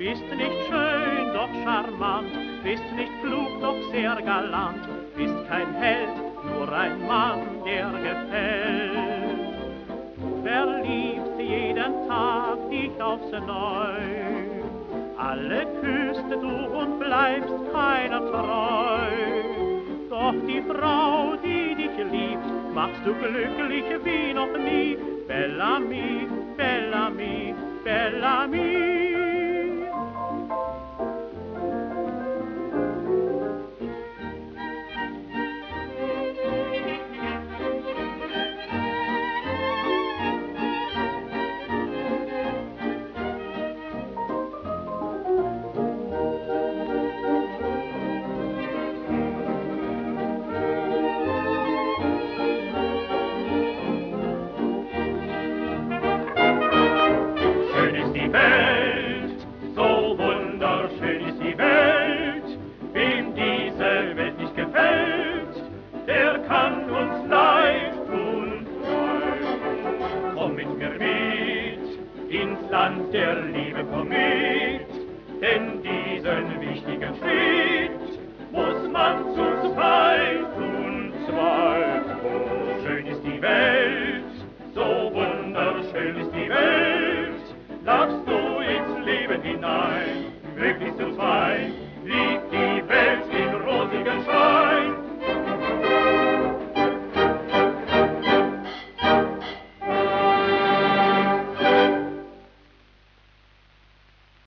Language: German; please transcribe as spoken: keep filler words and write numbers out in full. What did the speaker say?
Bist nicht schön, doch charmant, bist nicht klug, doch sehr galant, bist kein Held, nur ein Mann, der gefällt. Du verliebst jeden Tag dich aufs Neu, alle küsst du und bleibst keiner treu. Doch die Frau, die dich liebt, machst du glücklich wie noch nie. Bellamy, Bellamy, Bellamy. Welt, so wunderschön ist die Welt. Wem diese Welt nicht gefällt, der kann uns leid tun. Komm mit mir mit, ins Land der Liebe komm mit, denn diesen wichtigen Schritt muss man zu zweit tun. Zweit. Oh, schön ist die Welt, so wunderschön ist die Welt. Darfst du ins Leben hinein, glücklich zu zweit, lieb